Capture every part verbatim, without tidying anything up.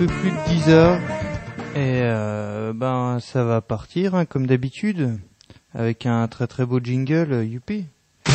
peu plus de dix heures et euh, ben ça va partir hein, comme d'habitude avec un très très beau jingle, youpi.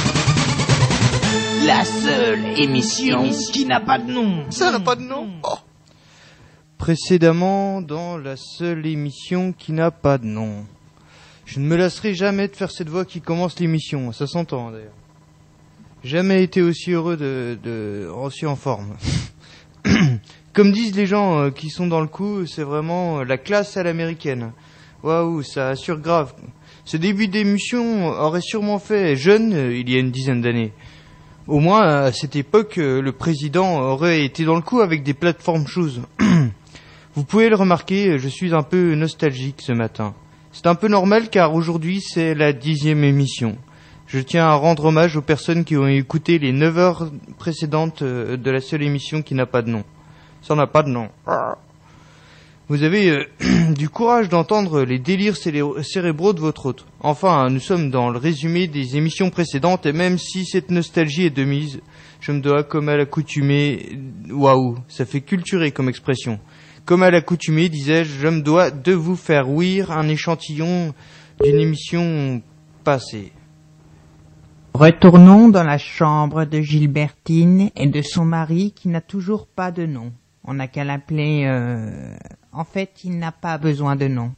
La seule émission qui n'a pas de nom. Ça n'a pas de nom. Oh. Précédemment dans la seule émission qui n'a pas de nom. Je ne me lasserai jamais de faire cette voix qui commence l'émission, ça s'entend d'ailleurs. Jamais été aussi heureux de, de aussi en forme. Comme disent les gens euh, qui sont dans le coup, c'est vraiment la classe à l'américaine. Waouh, ça assure grave. Ce début d'émission aurait sûrement fait jeune euh, il y a une dizaine d'années. Au moins, à cette époque, euh, le président aurait été dans le coup avec des plateformes shoes. Vous pouvez le remarquer, je suis un peu nostalgique ce matin. C'est un peu normal car aujourd'hui c'est la dixième émission. Je tiens à rendre hommage aux personnes qui ont écouté les neuf heures précédentes de la seule émission qui n'a pas de nom. Ça n'a pas de nom. Vous avez euh, du courage d'entendre les délires cérébraux de votre hôte. Enfin, nous sommes dans le résumé des émissions précédentes et même si cette nostalgie est de mise, je me dois comme à l'accoutumée... Waouh, ça fait culturer comme expression. Comme à l'accoutumée, disais-je, je me dois de vous faire ouïr un échantillon d'une émission passée. Retournons dans la chambre de Gilbertine et de son mari qui n'a toujours pas de nom. On n'a qu'à l'appeler... Euh... En fait, il n'a pas besoin de nom.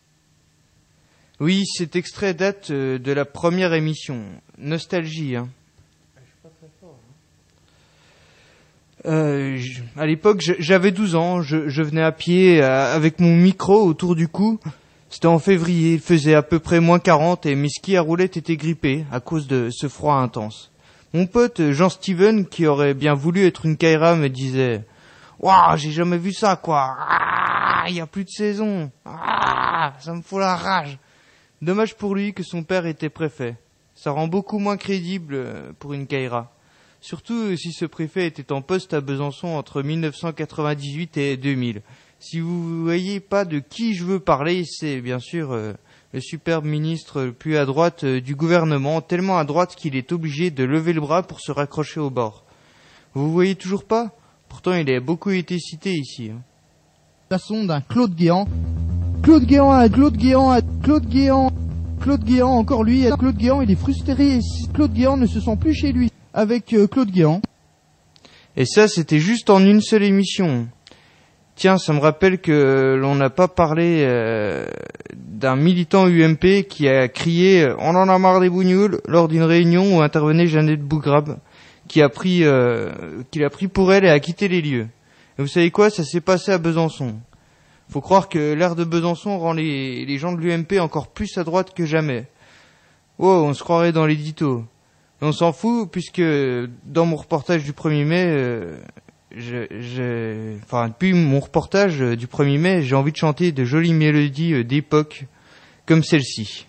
Oui, cet extrait date de la première émission. Nostalgie, hein. Euh, je, à l'époque, j'avais douze ans, je, je venais à pied euh, avec mon micro autour du cou. C'était en février, il faisait à peu près moins quarante et mes skis à roulettes étaient grippés à cause de ce froid intense. Mon pote Jean-Steven, qui aurait bien voulu être une Kaira, me disait « Waouh, j'ai jamais vu ça, quoi. Ah, il y a plus de saison. Ah, ça me fout la rage. » Dommage pour lui que son père était préfet. Ça rend beaucoup moins crédible pour une Kaira. Surtout si ce préfet était en poste à Besançon entre mille neuf cent quatre-vingt-dix-huit et deux mille. Si vous voyez pas de qui je veux parler, c'est bien sûr euh, le superbe ministre le plus à droite euh, du gouvernement, tellement à droite qu'il est obligé de lever le bras pour se raccrocher au bord. Vous voyez toujours pas ? Pourtant il a beaucoup été cité ici. Hein. Façon d'un Claude Guéant. Claude Guéant, à Claude Guéant, à Claude Guéant, Claude Guéant, encore lui, Claude Guéant, il est frustré, Claude Guéant ne se sent plus chez lui avec euh, Claude Guéant. Et ça c'était juste en une seule émission. Tiens, ça me rappelle que l'on n'a pas parlé euh, d'un militant U M P qui a crié « On en a marre des bougnoules » lors d'une réunion où intervenait Jeannette Bougrabe, qui a pris, euh, qui l'a pris pour elle et a quitté les lieux. Et vous savez quoi, ça s'est passé à Besançon. Faut croire que l'air de Besançon rend les, les gens de l'U M P encore plus à droite que jamais. Oh, on se croirait dans l'édito. Mais on s'en fout puisque dans mon reportage du premier mai... Euh, Je, je, enfin, depuis mon reportage du premier mai, j'ai envie de chanter de jolies mélodies d'époque comme celle-ci.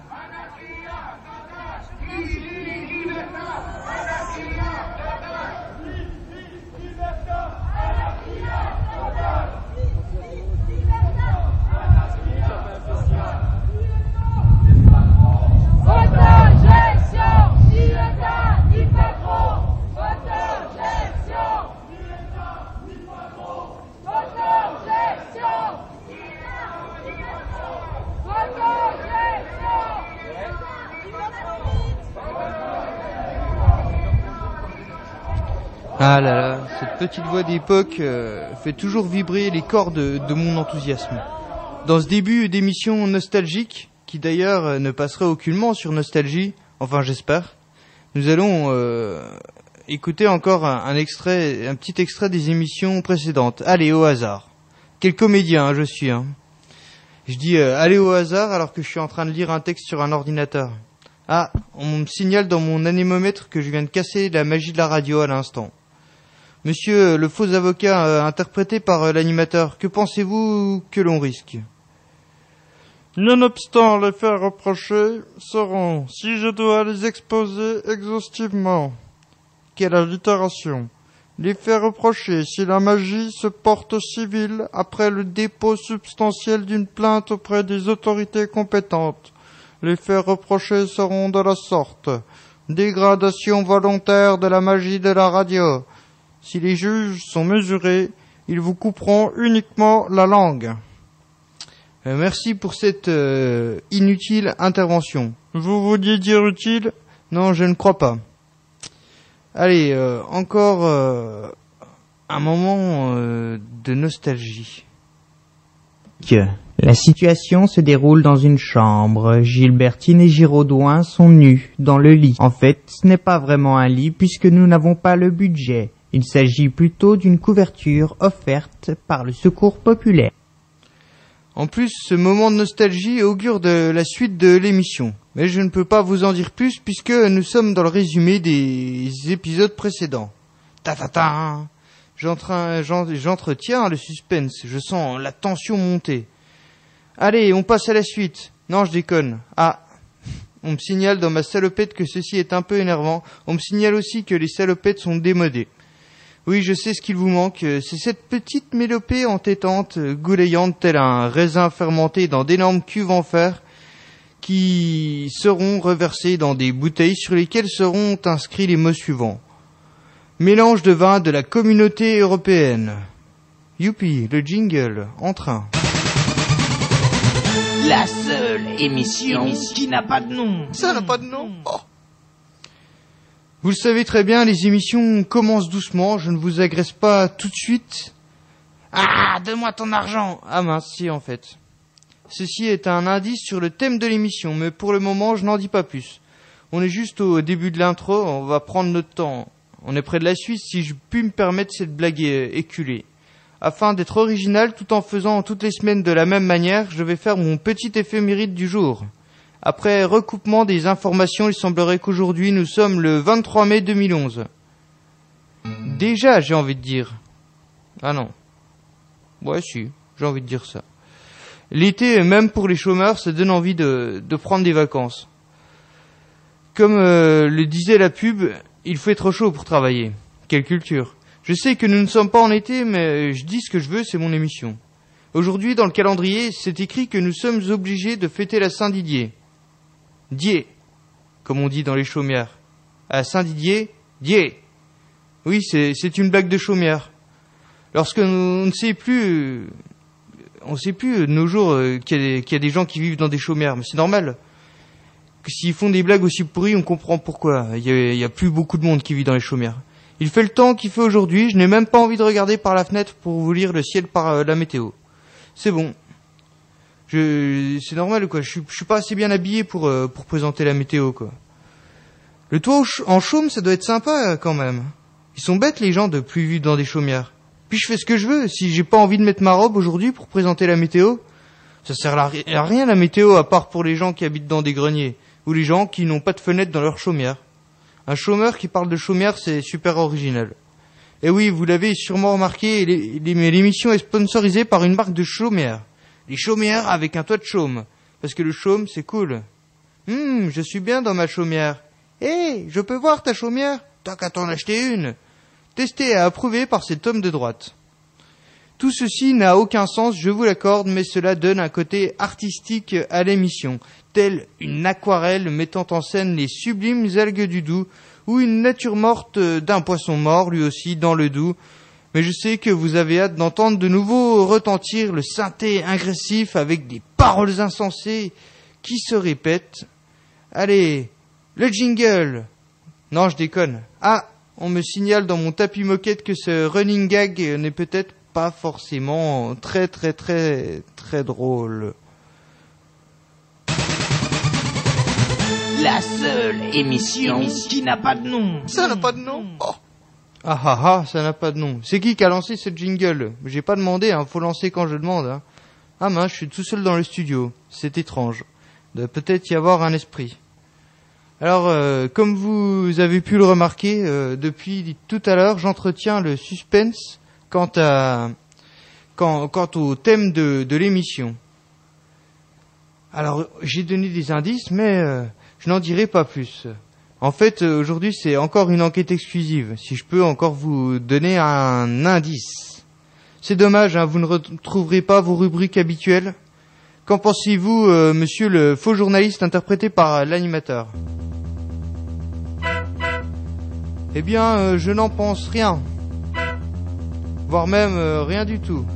Ah là là, cette petite voix d'époque euh, fait toujours vibrer les cordes de, de mon enthousiasme. Dans ce début d'émission nostalgique, qui d'ailleurs euh, ne passerait aucunement sur Nostalgie, enfin j'espère, nous allons euh, écouter encore un, un extrait, un petit extrait des émissions précédentes. Allez, au hasard. Quel comédien hein, je suis. Hein. Je dis euh, allez au hasard alors que je suis en train de lire un texte sur un ordinateur. Ah, on me signale dans mon anémomètre que je viens de casser la magie de la radio à l'instant. Monsieur le faux avocat euh, interprété par euh, l'animateur, que pensez-vous que l'on risque ? Nonobstant les faits reprochés seront, si je dois les exposer exhaustivement, quelle allitération, les faits reprochés si la magie se porte civile après le dépôt substantiel d'une plainte auprès des autorités compétentes. Les faits reprochés seront de la sorte. Dégradation volontaire de la magie de la radio. Si les juges sont mesurés, ils vous couperont uniquement la langue. Euh, merci pour cette euh, inutile intervention. Vous vouliez dire utile ? Non, je ne crois pas. Allez, euh, encore euh, un moment euh, de nostalgie. La situation se déroule dans une chambre. Gilbertine et Giraudouin sont nus dans le lit. En fait, ce n'est pas vraiment un lit puisque nous n'avons pas le budget. Il s'agit plutôt d'une couverture offerte par le Secours populaire. En plus, ce moment de nostalgie augure de la suite de l'émission. Mais je ne peux pas vous en dire plus puisque nous sommes dans le résumé des épisodes précédents. Ta ta ta. J'entrain- j'en- J'entretiens le suspense. Je sens la tension monter. Allez, on passe à la suite. Non, je déconne. Ah, on me signale dans ma salopette que ceci est un peu énervant. On me signale aussi que les salopettes sont démodées. Oui, je sais ce qu'il vous manque. C'est cette petite mélopée entêtante, goulayante, tel un raisin fermenté dans d'énormes cuves en fer, qui seront reversées dans des bouteilles sur lesquelles seront inscrits les mots suivants. Mélange de vin de la communauté européenne. Youpi, le jingle, en train. La seule émission qui n'a pas de nom. Ça n'a pas de nom. Oh. Vous le savez très bien, les émissions commencent doucement, je ne vous agresse pas tout de suite. Ah, donne-moi ton argent. Ah mince, si en fait. Ceci est un indice sur le thème de l'émission, mais pour le moment, je n'en dis pas plus. On est juste au début de l'intro, on va prendre notre temps. On est près de la suite, si je puis me permettre cette blague éculée. Afin d'être original, tout en faisant toutes les semaines de la même manière, je vais faire mon petit éphéméride du jour. Après recoupement des informations, il semblerait qu'aujourd'hui nous sommes le vingt-trois mai deux mille onze. Déjà, j'ai envie de dire. Ah non. Ouais, si, j'ai envie de dire ça. L'été, même pour les chômeurs, ça donne envie de, de prendre des vacances. Comme euh, le disait la pub, il fait trop chaud pour travailler. Quelle culture. Je sais que nous ne sommes pas en été, mais je dis ce que je veux, c'est mon émission. Aujourd'hui, dans le calendrier, c'est écrit que nous sommes obligés de fêter la Saint-Didier. Dié, comme on dit dans les chaumières. À Saint-Didier, Dié. Oui, c'est, c'est une blague de chaumière. Lorsque on ne sait plus, on ne sait plus de nos jours qu'il y a des, qu'il y a des gens qui vivent dans des chaumières, mais c'est normal. Que s'ils font des blagues aussi pourries, on comprend pourquoi. Il y a, il y a plus beaucoup de monde qui vit dans les chaumières. Il fait le temps qu'il fait aujourd'hui, je n'ai même pas envie de regarder par la fenêtre pour vous lire le ciel par euh, la météo. C'est bon. Je, c'est normal, quoi. Je suis, je suis pas assez bien habillé pour, euh, pour présenter la météo, quoi. Le toit en chaume, ça doit être sympa, euh, quand même. Ils sont bêtes, les gens, de plus vivre dans des chaumières. Puis je fais ce que je veux. Si j'ai pas envie de mettre ma robe aujourd'hui pour présenter la météo, ça sert à rien, la météo, à part pour les gens qui habitent dans des greniers, ou les gens qui n'ont pas de fenêtre dans leur chaumière. Un chômeur qui parle de chaumière, c'est super original. Et oui, vous l'avez sûrement remarqué, les, les, l'émission est sponsorisée par une marque de chaumière. Les chaumières avec un toit de chaume. Parce que le chaume, c'est cool. Hum, je suis bien dans ma chaumière. Hé, hey, je peux voir ta chaumière? T'as qu'à t'en acheter une. Testé et approuvé par cet homme de droite. Tout ceci n'a aucun sens, je vous l'accorde, mais cela donne un côté artistique à l'émission, telle une aquarelle mettant en scène les sublimes algues du Doubs, ou une nature morte d'un poisson mort, lui aussi, dans le Doubs. Mais je sais que vous avez hâte d'entendre de nouveau retentir le synthé agressif avec des paroles insensées qui se répètent. Allez, le jingle. Non, je déconne. Ah, on me signale dans mon tapis moquette que ce running gag n'est peut-être pas forcément très très très très drôle. La seule émission qui n'a pas de nom. Ça n'a pas de nom. Oh. Ah ah ah, ça n'a pas de nom. C'est qui qui a lancé ce jingle? J'ai pas demandé, hein, faut lancer quand je demande. Hein. Ah mince, je suis tout seul dans le studio. C'est étrange. Il doit peut-être y avoir un esprit. Alors, euh, comme vous avez pu le remarquer, euh, depuis tout à l'heure, j'entretiens le suspense quant à quant, quant au thème de, de l'émission. Alors, j'ai donné des indices, mais euh, je n'en dirai pas plus. En fait, aujourd'hui, c'est encore une enquête exclusive, si je peux encore vous donner un indice. C'est dommage, hein, vous ne retrouverez pas vos rubriques habituelles. Qu'en pensez-vous, euh, monsieur le faux journaliste interprété par l'animateur? Eh bien, euh, je n'en pense rien. voire même euh, rien du tout.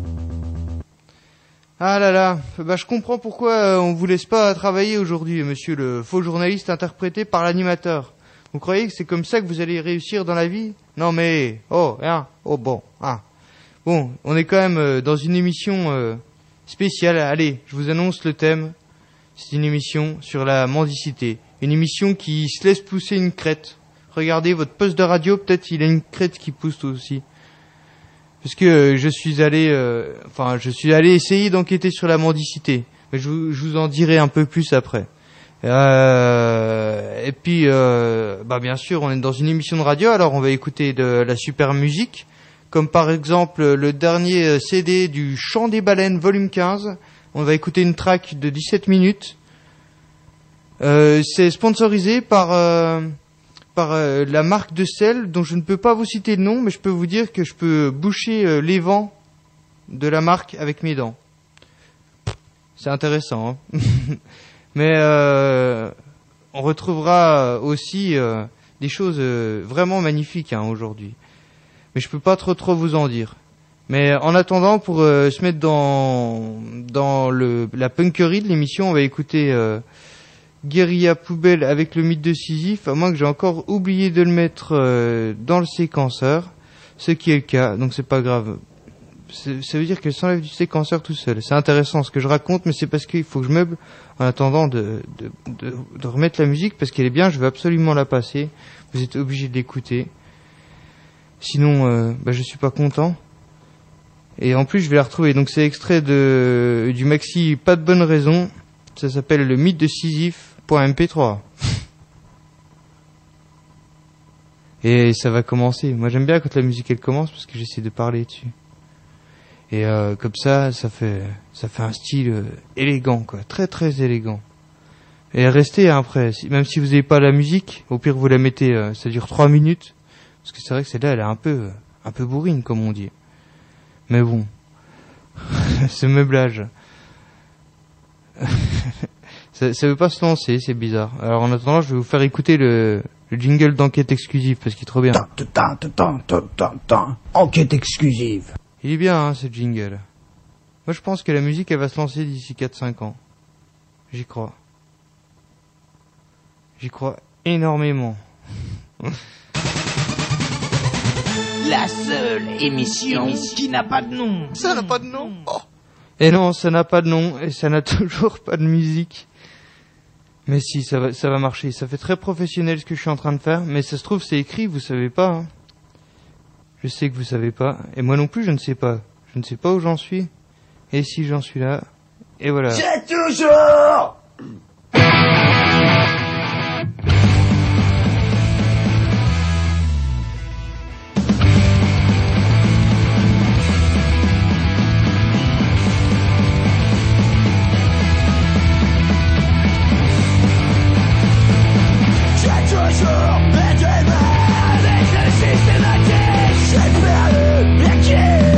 Ah là là, bah je comprends pourquoi euh, on vous laisse pas travailler aujourd'hui, monsieur le faux journaliste interprété par l'animateur. Vous croyez que c'est comme ça que vous allez réussir dans la vie? Non mais, oh, hein, oh bon, ah. Bon, on est quand même euh, dans une émission euh, spéciale. Allez, je vous annonce le thème. C'est une émission sur la mendicité. Une émission qui se laisse pousser une crête. Regardez votre poste de radio, peut-être il a une crête qui pousse aussi. Parce que euh, je suis allé, euh, enfin, je suis allé essayer d'enquêter sur la mendicité. Mais je vous, je vous en dirai un peu plus après. Euh, et puis, euh, bah bien sûr, on est dans une émission de radio, alors on va écouter de la super musique, comme par exemple le dernier C D du Chant des Baleines, volume quinze. On va écouter une track de dix-sept minutes. Euh, c'est sponsorisé par euh, par euh, la marque de sel, dont je ne peux pas vous citer le nom, mais je peux vous dire que je peux boucher euh, les vents de la marque avec mes dents. C'est intéressant, hein. Mais euh, on retrouvera aussi euh, des choses euh, vraiment magnifiques hein, aujourd'hui. Mais je peux pas trop trop vous en dire. Mais en attendant, pour euh, se mettre dans dans le la punkerie de l'émission, on va écouter euh, Guérilla Poubelle avec le mythe de Sisyphe, à moins que j'ai encore oublié de le mettre euh, dans le séquenceur, ce qui est le cas, donc c'est pas grave. C'est, ça veut dire qu'elle s'enlève du séquenceur tout seul. C'est intéressant ce que je raconte, mais c'est parce qu'il faut que je meuble en attendant de, de, de, de remettre la musique, parce qu'elle est bien, je veux absolument la passer. Vous êtes obligés de l'écouter. Sinon, euh, bah, je suis pas content. Et en plus, je vais la retrouver. Donc c'est extrait de du maxi Pas de bonne raison. Ça s'appelle le mythe de Sisyphe.M P trois. Et ça va commencer. Moi j'aime bien quand la musique elle commence parce que j'essaie de parler dessus. Et euh, comme ça, ça fait ça fait un style euh, élégant quoi, très très élégant. Et restez hein, après, si, même si vous n'avez pas la musique, au pire vous la mettez, euh, ça dure trois minutes, parce que c'est vrai que celle-là elle est un peu euh, un peu bourrine comme on dit. Mais bon, ce meublage, ça, ça veut pas se lancer, c'est bizarre. Alors en attendant, je vais vous faire écouter le, le jingle d'enquête exclusive parce qu'il est trop bien. Enquête exclusive. Il est bien, hein, ce jingle. Moi, je pense que la musique, elle va se lancer d'ici quatre cinq ans. J'y crois. J'y crois énormément. La seule émission qui n'a pas de nom. Ça n'a pas de nom. Oh. Et non, ça n'a pas de nom, et ça n'a toujours pas de musique. Mais si, ça va, ça va marcher. Ça fait très professionnel ce que je suis en train de faire, mais ça se trouve, c'est écrit, vous savez pas, hein. Je sais que vous savez pas, et moi non plus je ne sais pas. Je ne sais pas où j'en suis, et si j'en suis là, et voilà. C'est toujours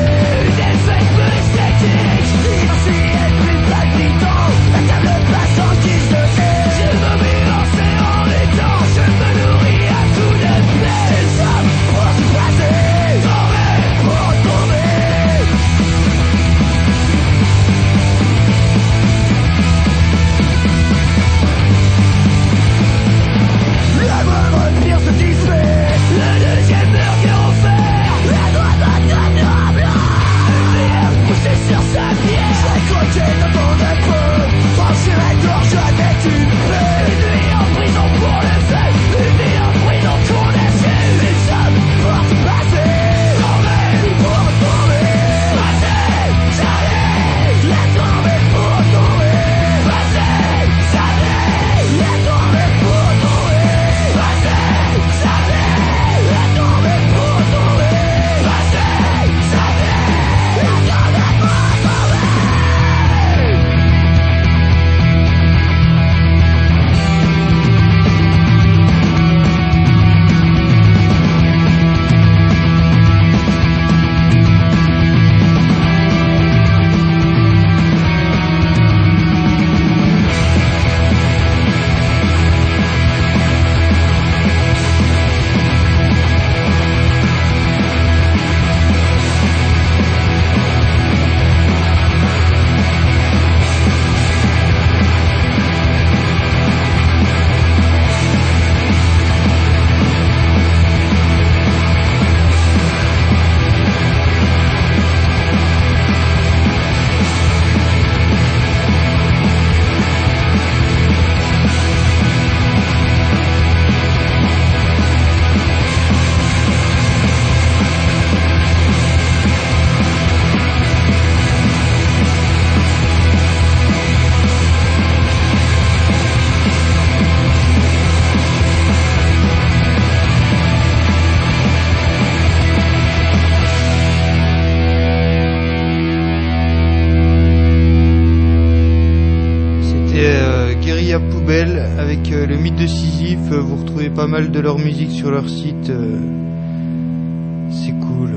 Passons Guérilla Poubelle avec euh, le mythe de Sisyphe. Vous retrouvez pas mal de leur musique sur leur site. Euh, c'est cool.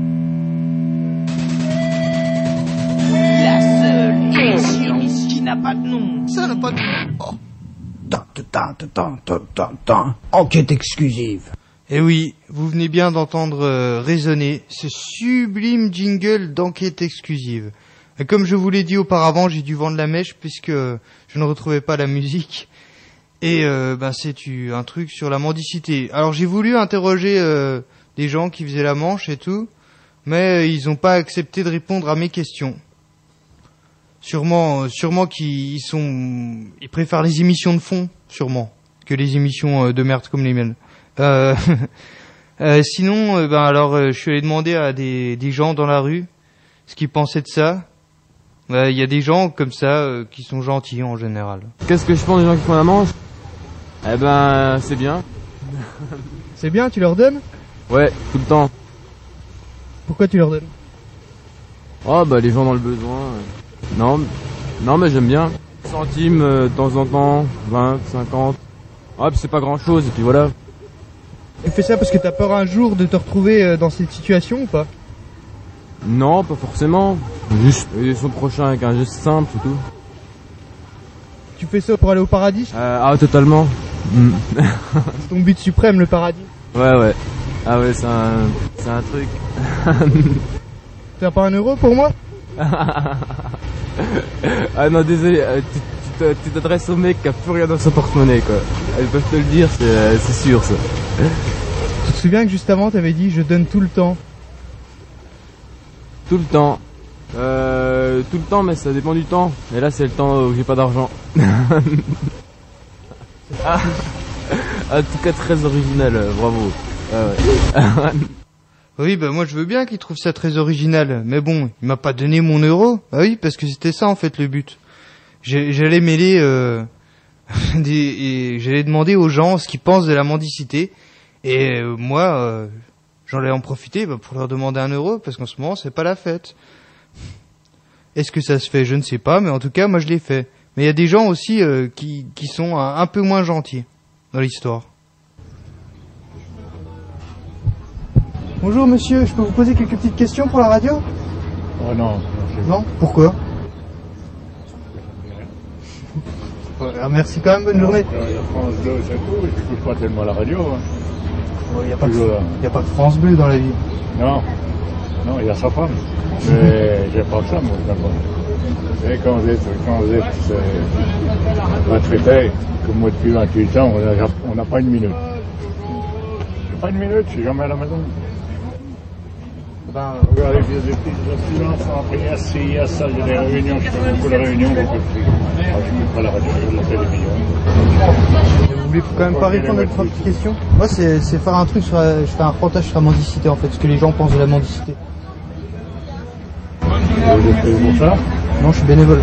La seule émission qui n'a pas de nom. Ça n'a pas de nom. Oh. Tant, tant, tant, tant, tant, tant. Enquête exclusive. Eh oui, vous venez bien d'entendre euh, résonner ce sublime jingle d'enquête exclusive. Et comme je vous l'ai dit auparavant, j'ai dû vendre la mèche puisque je ne retrouvais pas la musique. Et euh, ben c'est un truc sur la mendicité. Alors j'ai voulu interroger euh, des gens qui faisaient la manche et tout, mais ils n'ont pas accepté de répondre à mes questions. Sûrement, sûrement qu'ils sont, ils préfèrent les émissions de fond, sûrement, que les émissions de merde comme les miennes. Euh, euh, sinon, euh, ben alors, euh, je suis allé demander à des, des gens dans la rue ce qu'ils pensaient de ça. Il euh, y a des gens comme ça euh, qui sont gentils en général. Qu'est-ce que je pense des gens qui font la manche? Eh ben, c'est bien. C'est bien, tu leur donnes? Ouais, tout le temps. Pourquoi tu leur donnes? Oh bah les gens dans le besoin. euh. Non, non mais j'aime bien. Centimes euh, de temps en temps, vingt, cinquante. Ah puis c'est pas grand chose et puis voilà. Tu fais ça parce que t'as peur un jour de te retrouver euh, dans cette situation ou pas? Non, pas forcément. Juste aider son prochain avec un geste simple, c'est tout. Tu fais ça pour aller au paradis? Euh, ah totalement. Mm. C'est ton but suprême, le paradis? Ouais ouais. Ah ouais c'est un, c'est un truc. T'as pas un euro pour moi? Ah non désolé, euh, tu, tu, te- tu t'adresses au mec qui a plus rien dans son porte-monnaie quoi. Ils peuvent te le dire, c'est, euh, c'est sûr ça. Tu te souviens que juste avant t'avais dit je donne tout le temps? Tout le temps. Euh, tout le temps mais ça dépend du temps. Et là c'est le temps où j'ai pas d'argent. Ah. En tout cas très original, euh, bravo. Ah ouais. Oui, bah moi je veux bien qu'il trouve ça très original, mais bon, il m'a pas donné mon euro. Ah oui, parce que c'était ça en fait le but. J'ai- J'allais mêler, euh, des, et j'allais demander aux gens ce qu'ils pensent de la mendicité, et euh, moi, euh, j'en ai en profité bah, pour leur demander un euro, parce qu'en ce moment c'est pas la fête. Est-ce que ça se fait? Je ne sais pas, mais en tout cas moi je l'ai fait. Mais il y a des gens aussi euh, qui, qui sont un, un peu moins gentils dans l'histoire. Bonjour monsieur, je peux vous poser quelques petites questions pour la radio? Oh non, Non? Pourquoi? Ah, merci quand même, bonne journée. il y a France deux, c'est tout, j'écoute pas tellement la radio. Hein. Il n'y a, pas de- Toujours là. y a pas de France Bleu dans la vie. Non, non, il y a sa femme. Mais j'ai pas ça, moi, d'abord. Et quand vous êtes, quand vous êtes euh, retraité, comme moi depuis vingt-huit ans, on n'a on n'a pas une minute. J'ai pas une minute, je suis jamais à la maison. Ben, Regardez, il y a des petits des enfants, après il y a ci, il y a ça, j'ai des réunions, je fais beaucoup de réunions, beaucoup de trucs. Ah, je n'écoute pas la radio, je regarde la télévision. vous voulez quand même pas répondre à trois petites questions? Moi, c'est c'est faire un truc sur la- je fais un reportage sur la mendicité en fait, ce que les gens pensent de la mendicité. Vous êtes payé pour ça? Non, je suis bénévole.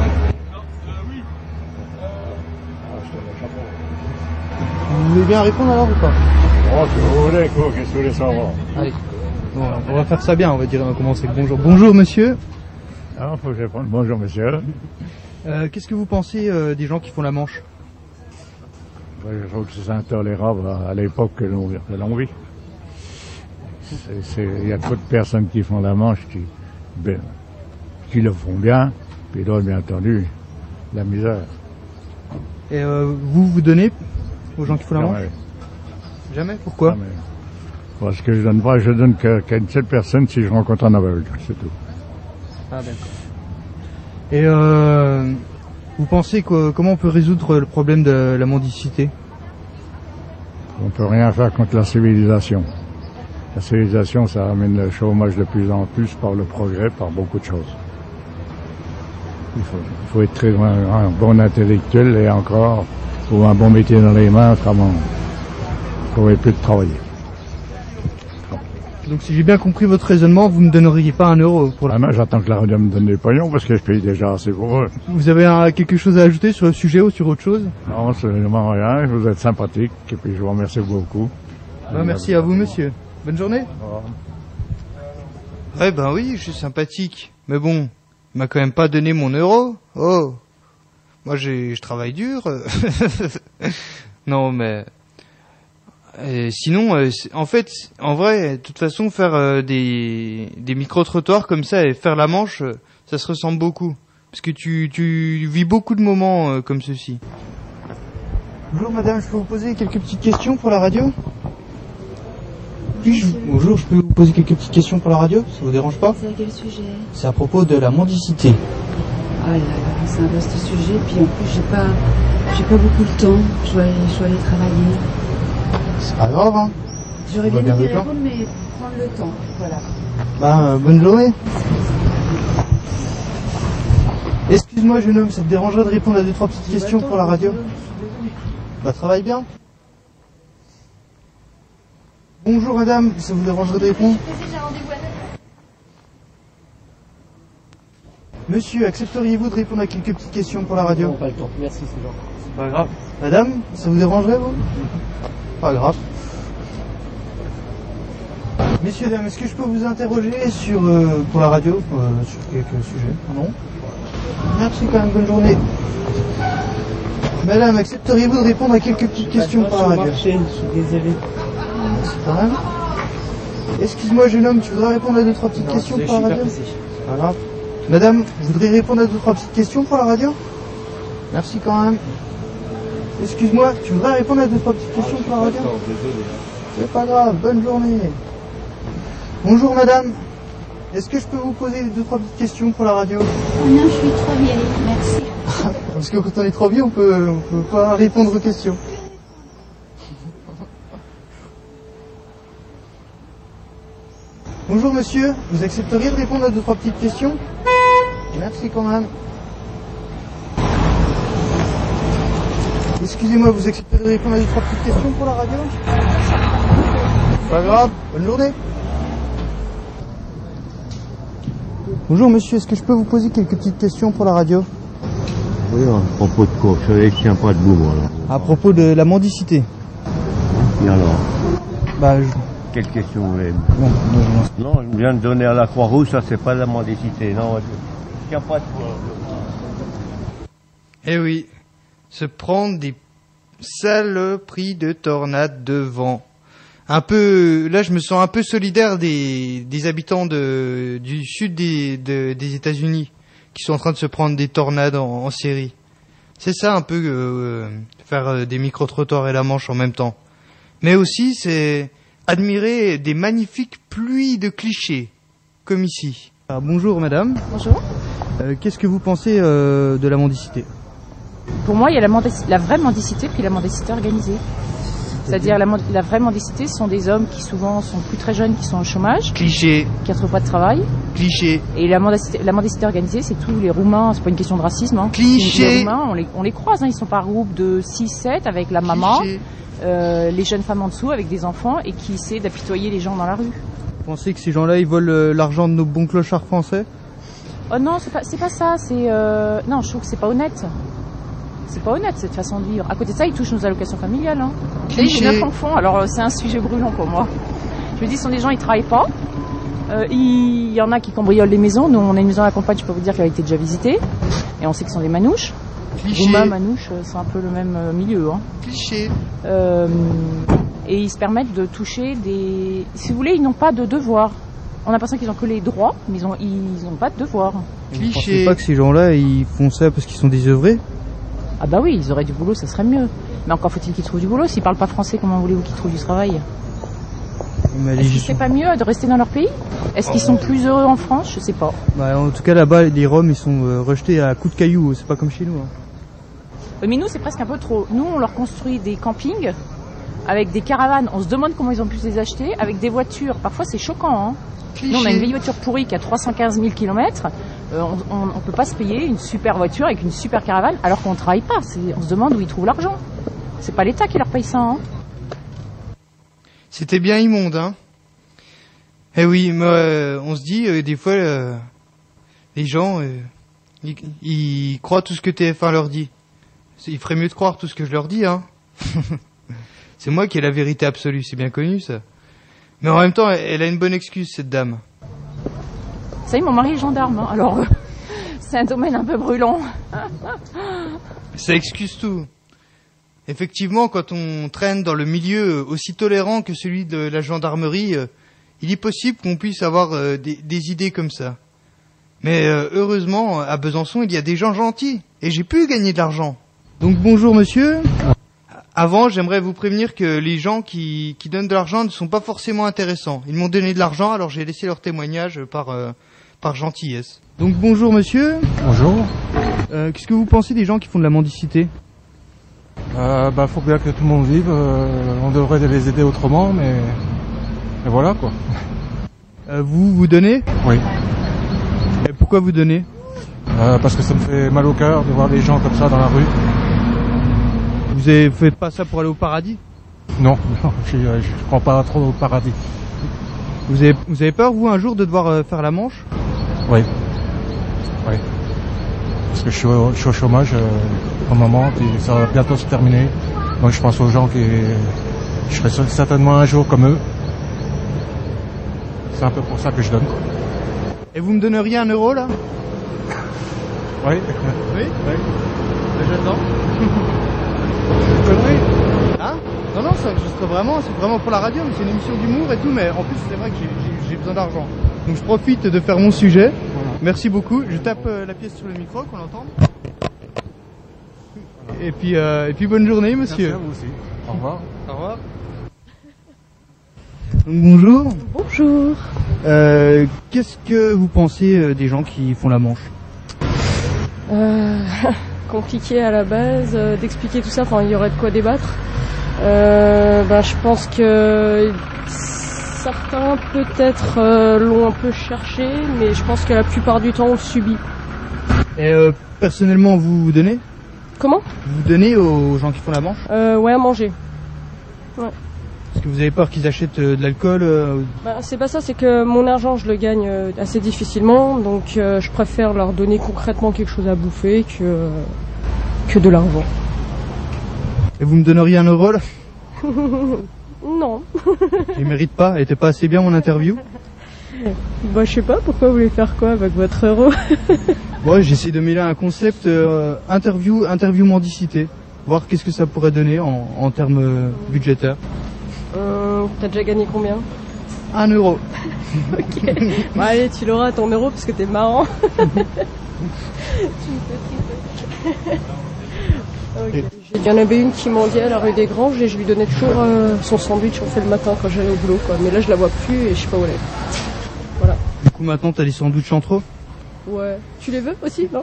Ah, je te laisse savoir. Vous voulez bien répondre alors ou pas? Oh, si vous voulez, quoi, qu'est-ce que vous voulez savoir? Allez. Bon, on va faire ça bien, on va dire, on va commencer avec bonjour. Bonjour monsieur. Ah, faut que je réponde. Bonjour, monsieur. Euh, Qu'est-ce que vous pensez euh, des gens qui font la manche? Ouais, je trouve que c'est intolérable à, à l'époque que l'on que l'on vit. C'est- c'est- Il y a trop de personnes qui font la manche qui, ben, qui le font bien, puis d'autres, bien entendu, la misère. Et euh, vous, vous donnez aux gens qui font la manche? Jamais. Jamais? Pourquoi? Jamais. Parce que je donne pas, je donne que- qu'à une seule personne si je rencontre un aveugle, c'est tout. Ah d'accord. Et euh, vous pensez que comment on peut résoudre le problème de la mendicité? On peut rien faire contre la civilisation. La civilisation, ça amène le chômage de plus en plus par le progrès, par beaucoup de choses. Il faut, il faut être très un, un bon intellectuel et encore, ou un bon métier dans les mains, autrement, il faudrait plus de travailler. Donc si j'ai bien compris votre raisonnement, vous ne donneriez pas un euro pour la... Ah non, j'attends que la radio me donne des pognons parce que je paye déjà assez pour eux. Vous avez un- quelque chose à ajouter sur le sujet ou sur autre chose? Non, c'est vraiment rien, vous êtes sympathique et puis je vous remercie beaucoup. Ben, merci à vous monsieur. Bonne journée. Ouais, ben oui, je suis sympathique. Mais bon, il m'a quand même pas donné mon euro. Oh. Moi, j'ai, je travaille dur. Non, mais et sinon, euh, en fait, en vrai, de toute façon, faire euh, des des micro-trottoirs comme ça et faire la manche, euh, ça se ressemble beaucoup, parce que tu tu vis beaucoup de moments euh, comme ceci. Bonjour madame, je peux vous poser quelques petites questions pour la radio? Puis-je... Bonjour, je peux vous poser quelques petites questions pour la radio? Ça vous dérange pas? C'est à quel sujet? C'est à propos de la mendicité. Ah là là, c'est un vaste sujet, puis en plus j'ai pas j'ai pas beaucoup de temps, je dois aller, je dois aller travailler. C'est pas grave, hein. J'aurais On va bien bien aimé le temps. répondre, mais prendre le temps, voilà. Bah, euh, bonne journée. Excuse-moi jeune homme, ça te dérangerait de répondre à deux trois petites questions pour la radio? Bah, travaille bien. Bonjour madame, ça vous dérangerait de répondre? Monsieur, accepteriez-vous de répondre à quelques petites questions pour la radio? Non, pas le temps, merci, c'est gentil. C'est pas grave. Madame, ça vous dérangerait vous? Pas grave. Messieurs, dames, est-ce que je peux vous interroger sur, euh, pour la radio, euh, sur quelques sujets? Non? Merci quand même, bonne journée. Madame, accepteriez-vous de répondre à quelques petites questions pour la radio? Marché, je suis désolé. Merci quand même. Excuse-moi jeune homme, tu voudrais répondre à deux trois petites Non, questions je pour la suis pas radio? pressé. Pas grave. Madame, vous voudriez répondre à deux trois petites questions pour la radio? Merci quand même. Excuse-moi, tu voudrais répondre à deux trois petites questions pour la radio? C'est pas grave, bonne journée. Bonjour madame, est-ce que je peux vous poser deux trois petites questions pour la radio? Oh non, je suis trop vieille, merci. Parce que quand on est trop vieux, on peut, on peut pas répondre aux questions. Bonjour monsieur, vous accepteriez de répondre à deux trois petites questions? Merci quand même. Excusez-moi, vous accepteriez de répondre à deux trois petites questions pour la radio? Pas grave, bonne journée. Bonjour monsieur, est-ce que je peux vous poser quelques petites questions pour la radio? Oui, à propos de quoi? Je ne tiens pas debout, moi. Là. À propos de la mendicité. Et alors? Bah, je... Quelle question vous voulez? Non, non, je... non, je viens de donner à la Croix-Rouge, ça c'est pas de la mendicité. Non, je ne tiens pas debout. Eh oui, se prendre des saloperies de tornades de vent. Un peu, là je me sens un peu solidaire des, des habitants de, du sud des, de, des États-Unis qui sont en train de se prendre des tornades en, en série. C'est ça un peu euh, faire euh, des micro-trottoirs et la Manche en même temps. Mais aussi c'est admirer des magnifiques pluies de clichés, comme ici. Ah, bonjour madame. Bonjour. Euh, Qu'est-ce que vous pensez euh, de la mendicité? Pour moi, il y a la, mendic- la vraie mendicité puis la mendicité organisée. C'est-à-dire la, la vraie mendicité, ce sont des hommes qui souvent sont plus très jeunes, qui sont au chômage, cliché, qui ne trouvent pas de travail. Cliché. Et la mendicité, la mendicité organisée, c'est tous les Roumains, c'est pas une question de racisme. Hein. Cliché. Les Roumains, on les, on les croise, hein, ils sont par groupe de six sept avec la maman, euh, les jeunes femmes en dessous avec des enfants et qui essaient d'apitoyer les gens dans la rue. Vous pensez que ces gens-là, ils volent euh, l'argent de nos bons clochards français? Oh non, c'est pas, c'est pas ça, c'est... Euh... Non, je trouve que c'est pas honnête. C'est pas honnête cette façon de vivre. À côté de ça, ils touchent nos allocations familiales. Hein. J'ai neuf enfants, alors euh, c'est un sujet brûlant pour moi. Je me dis, ce sont des gens, ils travaillent pas. Euh, il y en a qui cambriolent les maisons. Nous, on a une maison à la campagne, je peux vous dire qu'elle a été déjà visitée. Et on sait que ce sont des manouches. Roumains, manouches, c'est un peu le même euh, milieu. Hein. Cliché. Euh, et ils se permettent de toucher des... Si vous voulez, ils n'ont pas de devoir. On a l'impression qu'ils ont que les droits, mais ils n'ont ils ont pas de devoir. Vous ne pensez pas que ces gens-là, ils font ça parce qu'ils sont désœuvrés? Ah bah oui, ils auraient du boulot, ça serait mieux. Mais encore faut-il qu'ils trouvent du boulot. S'ils parlent pas français, comment voulez-vous qu'ils trouvent du travail? Est-ce que c'est pas mieux de rester dans leur pays? Est-ce qu'ils sont plus heureux en France? Je sais pas. Bah, en tout cas, là-bas, les Roms, ils sont euh, rejetés à coups de cailloux. C'est pas comme chez nous. Hein. Oui, mais nous, c'est presque un peu trop. Nous, on leur construit des campings avec des caravanes. On se demande comment ils ont pu se les acheter. Avec des voitures. Parfois, c'est choquant. Hein. Nous, on a une vieille voiture pourrie qui a trois cent quinze mille kilomètres. Euh, on ne peut pas se payer une super voiture avec une super caravane alors qu'on ne travaille pas. C'est, on se demande où ils trouvent l'argent. C'est pas l'État qui leur paye ça. Hein. C'était bien immonde, hein. Eh oui, mais euh, on se dit, euh, des fois, euh, les gens, euh, ils, ils croient tout ce que T F un leur dit. Il ferait mieux de croire tout ce que je leur dis, hein. C'est moi qui ai la vérité absolue, c'est bien connu, ça. Mais en même temps, elle, elle a une bonne excuse, cette dame. Ça y est, mon mari est gendarme, hein. Alors c'est un domaine un peu brûlant. Ça excuse tout. Effectivement, quand on traîne dans le milieu aussi tolérant que celui de la gendarmerie, euh, il est possible qu'on puisse avoir euh, des, des idées comme ça. Mais euh, heureusement, à Besançon, il y a des gens gentils. Et j'ai pu gagner de l'argent. Donc bonjour monsieur. Avant, j'aimerais vous prévenir que les gens qui, qui donnent de l'argent ne sont pas forcément intéressants. Ils m'ont donné de l'argent, alors j'ai laissé leur témoignage par, euh, par gentillesse. Donc bonjour monsieur. Bonjour. Euh, qu'est-ce que vous pensez des gens qui font de la mendicité ? Euh, bah, faut bien que tout le monde vive. Euh, on devrait les aider autrement, mais et voilà quoi. Euh, vous vous donnez ? Oui. Et pourquoi vous donnez ? euh, Parce que ça me fait mal au cœur de voir des gens comme ça dans la rue. Vous avez, faites pas ça pour aller au paradis ? Non, non, je, je crois pas trop au paradis. Vous avez, vous avez peur vous un jour de devoir euh, faire la manche ? Oui. Oui. Parce que je suis au, je suis au chômage euh, au moment, puis ça va bientôt se terminer. Donc je pense aux gens qui... Je serai certainement un jour comme eux. C'est un peu pour ça que je donne. Et vous me donneriez un euro là ? Oui. Oui ? Oui. J'attends. Connerie. Hein ? Non, non, ça, je serais vraiment, c'est vraiment pour la radio, mais c'est une émission d'humour et tout, mais en plus c'est vrai que j'ai, j'ai, j'ai besoin d'argent. Donc je profite de faire mon sujet. Voilà. Merci beaucoup. Je tape euh, la pièce sur le micro, qu'on l'entende. Et puis, euh, et puis bonne journée, monsieur. Merci à vous aussi. Au revoir. Au revoir. Donc, bonjour. Bonjour. Euh, qu'est-ce que vous pensez euh, des gens qui font la manche ? euh, Compliqué à la base euh, d'expliquer tout ça. Enfin, il y aurait de quoi débattre. Euh, ben, je pense que certains peut-être euh, l'ont un peu cherché, mais je pense que la plupart du temps on le subit. Et euh, personnellement, vous vous donnez ? Comment ? Vous donnez aux gens qui font la manche ? euh, Ouais, à manger. Ouais. Parce que vous avez peur qu'ils achètent euh, de l'alcool euh... bah, C'est pas ça, c'est que mon argent je le gagne euh, assez difficilement, donc euh, je préfère leur donner concrètement quelque chose à bouffer que, euh, que de l'argent. Et vous me donneriez un euro là ? Non. Je mérite pas, elle était pas assez bien mon interview ? Bah je sais pas, pourquoi vous voulez faire quoi avec votre euro ? Ouais, j'essaie de mêler un concept euh, interview, interview mendicité, voir qu'est-ce que ça pourrait donner en, en termes euh, budgétaires. Euh, t'as déjà gagné combien ? Un euro. Ok. Bon, allez, tu l'auras ton euro parce que t'es marrant. Tu me fais triper. Okay. Il y en avait une qui mendiait à la rue des Granges et je lui donnais toujours euh, son sandwich en fait le matin quand j'allais au boulot quoi. Mais là je la vois plus et je sais pas où elle est. Voilà. Du coup maintenant t'as des sandwichs en trop ? Ouais. Tu les veux aussi, non ?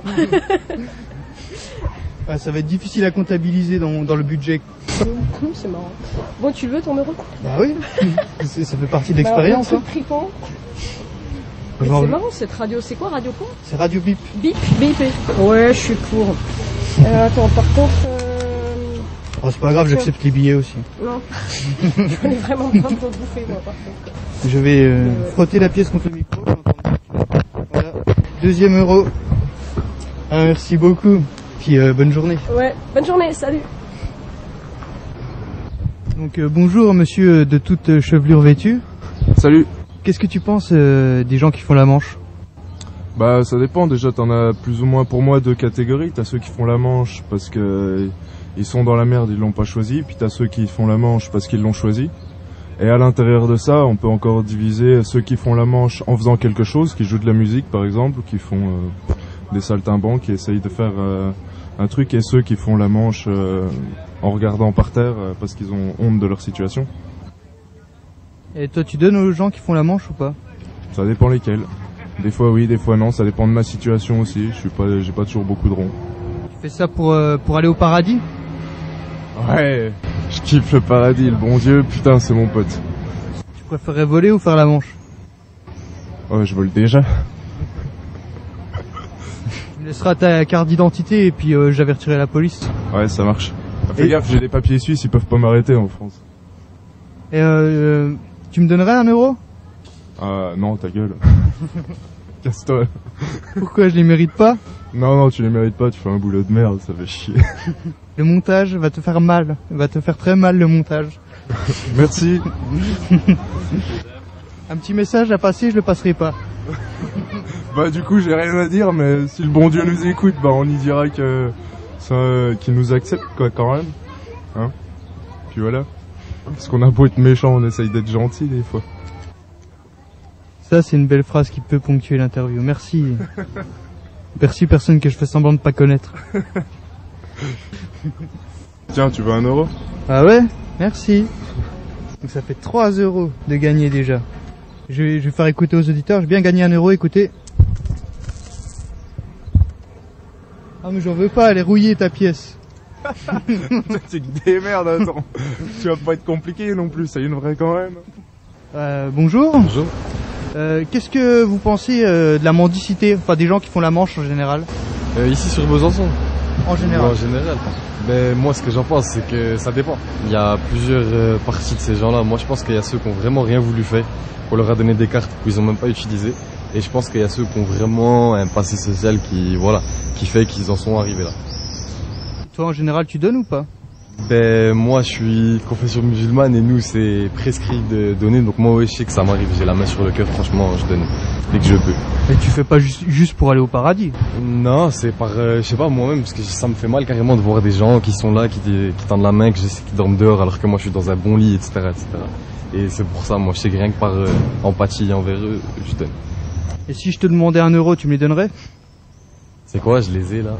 Ah, ça va être difficile à comptabiliser dans, dans le budget. C'est marrant. Bon, tu le veux ton euro ? Bah oui, c'est, ça fait partie de l'expérience. Bah, hein. Tripant. C'est marrant cette radio, c'est quoi Radio quoi ? C'est Radio Bip. Bip, bip. Ouais, je suis pour. Euh, attends, par contre... Euh... Oh, c'est pas grave, j'accepte les billets aussi. Non, j'en ai vraiment pas trop bouffé moi par contre. Je vais euh, euh... frotter la pièce contre le micro. Voilà. Deuxième euro. Ah, merci beaucoup. Puis euh, bonne journée. Ouais, bonne journée, salut. Donc euh, bonjour monsieur de toute chevelure vêtue. Salut. Qu'est-ce que tu penses euh, des gens qui font la manche ? Bah ça dépend, déjà t'en as plus ou moins pour moi deux catégories. T'as ceux qui font la manche parce que euh, ils sont dans la merde, ils l'ont pas choisi. Puis t'as ceux qui font la manche parce qu'ils l'ont choisi. Et à l'intérieur de ça, on peut encore diviser ceux qui font la manche en faisant quelque chose, qui jouent de la musique par exemple, ou qui font euh, des saltimbanques, qui essayent de faire euh, un truc, et ceux qui font la manche euh, en regardant par terre euh, parce qu'ils ont honte de leur situation. Et toi tu donnes aux gens qui font la manche ou pas ? Ça dépend lesquels. Des fois oui, des fois non, ça dépend de ma situation aussi. Je suis pas, j'ai pas toujours beaucoup de ronds. Tu fais ça pour euh, pour aller au paradis ? Ouais, je kiffe le paradis, le bon Dieu, putain c'est mon pote. Tu préférerais voler ou faire la manche ? Ouais, je vole déjà. Tu me laisseras ta carte d'identité et puis euh, j'avertirai la police. Ouais, ça marche. Fais et... gaffe, j'ai des papiers suisses, ils peuvent pas m'arrêter en France. Et euh, euh, tu me donnerais un euro ? Ah non, ta gueule. Casse-toi. Pourquoi, je les mérite pas ? Non, non, tu les mérites pas, tu fais un boulot de merde, ça fait chier. Le montage va te faire mal, va te faire très mal le montage. Merci. Un petit message à passer, je le passerai pas. Bah du coup j'ai rien à dire, mais si le bon Dieu nous écoute, bah on y dira que ça, qu'il nous accepte quoi quand même, hein. Puis voilà. Parce qu'on a beau être méchant, on essaye d'être gentil des fois. Ça c'est une belle phrase qui peut ponctuer l'interview. Merci. Merci personne que je fais semblant de pas connaître. Tiens, tu veux un euro? Ah ouais? Merci. Donc ça fait trois euros de gagner déjà. Je vais, je vais faire écouter aux auditeurs. J'ai bien gagné un euro, écoutez. Ah mais j'en veux pas, elle est rouillée ta pièce. Tu te démerdes, attends. Tu vas pas être compliqué non plus, ça y est une vraie quand même. Euh, bonjour. Bonjour. Euh, qu'est-ce que vous pensez euh, de la mendicité, enfin des gens qui font la manche en général? euh, Ici sur Besançon. En général. Ouais, en général. Mais moi ce que j'en pense c'est que ça dépend. Il y a plusieurs euh, parties de ces gens-là. Moi je pense qu'il y a ceux qui ont vraiment rien voulu faire. On leur a donné des cartes qu'ils ont même pas utilisées. Et je pense qu'il y a ceux qui ont vraiment un passé social qui, voilà, qui fait qu'ils en sont arrivés là. Toi en général tu donnes ou pas? Ben moi je suis confession musulmane et nous c'est prescrit de donner, donc moi ouais, je sais que ça m'arrive, j'ai la main sur le cœur, franchement je donne dès que je peux. Mais tu fais pas juste, juste pour aller au paradis? Non, c'est par, euh, je sais pas moi-même, parce que ça me fait mal carrément de voir des gens qui sont là, qui, qui tendent la main, que je sais qu'ils dorment dehors alors que moi je suis dans un bon lit, et cetera et cetera. Et c'est pour ça, moi je sais que rien que par euh, empathie envers eux, je donne. Et si je te demandais un euro, tu me les donnerais? C'est quoi, je les ai là.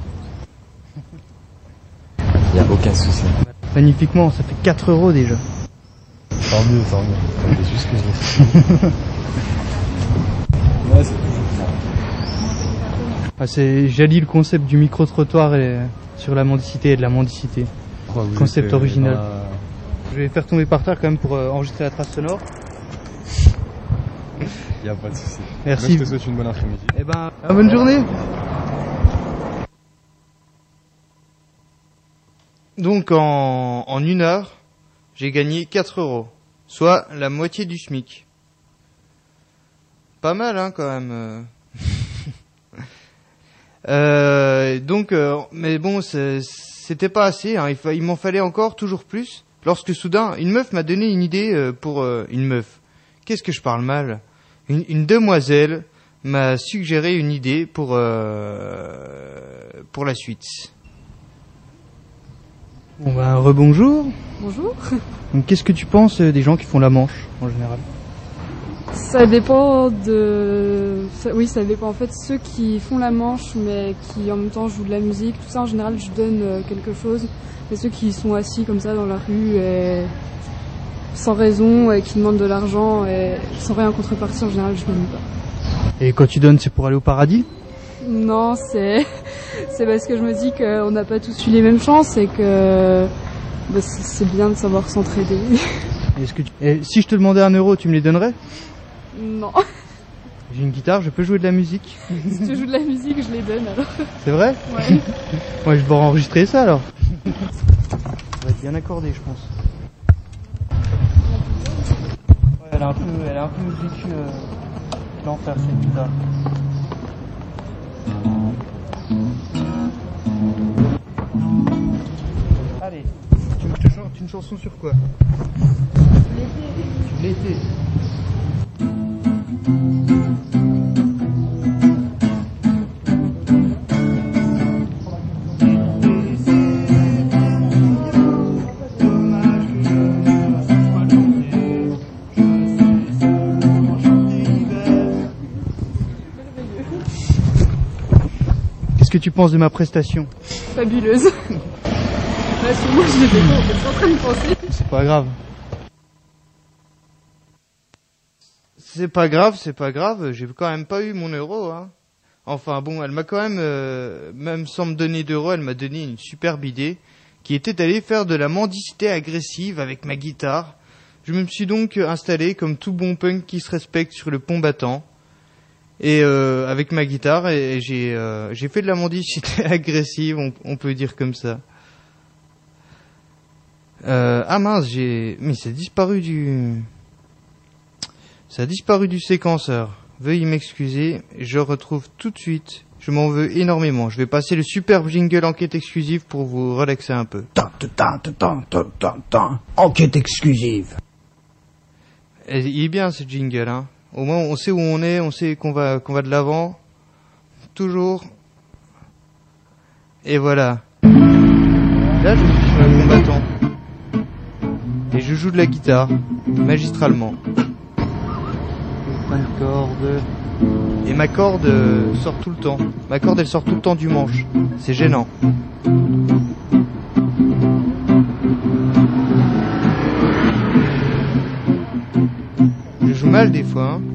Y a aucun souci. Magnifiquement, ça fait quatre euros déjà. Tant mieux, tant mieux. C'est juste que je l'ai. Ouais, c'est toujours bien. Ah, c'est, j'allie le concept du micro-trottoir et, sur la mendicité et de la mendicité. Oh, concept original. La... Je vais faire tomber par terre quand même pour euh, enregistrer la trace sonore. Y a pas de souci. Merci. Moi, je te souhaite une bonne après-midi. Eh ben, à bonne journée. Donc en, en une heure, j'ai gagné quatre euros, soit la moitié du SMIC. Pas mal hein quand même. euh, donc, euh, mais bon, c'était pas assez, hein, il, fa il m'en fallait encore toujours plus. Lorsque soudain, une meuf m'a donné une idée euh, pour... Euh, une meuf, qu'est-ce que je parle mal? Une, une demoiselle m'a suggéré une idée pour, euh, pour la suite. Bon ben, rebonjour. Bonjour. Donc qu'est-ce que tu penses des gens qui font la manche, en général? Ça dépend de... Ça, oui, ça dépend en fait. Ceux qui font la manche, mais qui en même temps jouent de la musique, tout ça, en général, je donne euh, quelque chose. Mais ceux qui sont assis comme ça dans la rue, et... sans raison, et qui demandent de l'argent, et sans rien en contrepartie, en général, je donne pas. Et quand tu donnes, c'est pour aller au paradis? Non, c'est... c'est parce que je me dis qu'on n'a pas tous eu les mêmes chances et que bah, c'est bien de savoir s'entraider. Est-ce que tu... Et si je te demandais un euro, tu me les donnerais? Non. J'ai une guitare, je peux jouer de la musique. Si tu joues de la musique, je les donne alors. C'est vrai? Ouais. Moi, je vais enregistrer ça alors. Ça va être bien accordé, je pense. Ouais, elle a un peu, elle a un peu vécu euh, l'enfer cette guitare. Allez, tu veux que je te chante une chanson sur quoi? L'été. L'été. Qu'est-ce que tu penses de ma prestation? Fabuleuse. Là, sur moi, je l'étais pas, en fait, je suis en train de penser. C'est pas grave. C'est pas grave, c'est pas grave, j'ai quand même pas eu mon euro, hein. Enfin bon, elle m'a quand même, euh, même sans me donner d'euros, elle m'a donné une superbe idée, qui était d'aller faire de la mendicité agressive avec ma guitare. Je me suis donc installé comme tout bon punk qui se respecte sur le pont battant, et euh, avec ma guitare, et, et j'ai euh, j'ai fait de la mendicité agressive, on, on peut dire comme ça. Euh, ah mince, j'ai... Mais c'est disparu du... Ça a disparu du séquenceur. Veuillez m'excuser, je retrouve tout de suite. Je m'en veux énormément. Je vais passer le superbe jingle enquête exclusive pour vous relaxer un peu. Tant, tant, tant, tant, tant, tant. Enquête exclusive. Et il est bien ce jingle, hein. Au moins, on sait où on est, on sait qu'on va, qu'on va de l'avant. Toujours. Et voilà. Là, je suis sur un combattant. Et je joue de la guitare, magistralement. Pas de corde. Et ma corde euh, sort tout le temps. Ma corde, elle sort tout le temps du manche. C'est gênant. Je joue mal des fois, hein.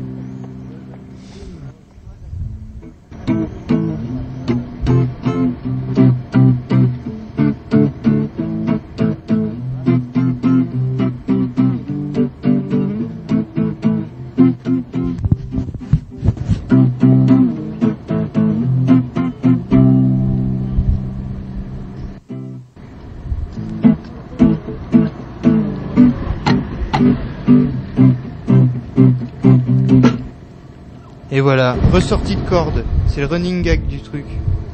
Et voilà, ressortie de corde. C'est le running gag du truc.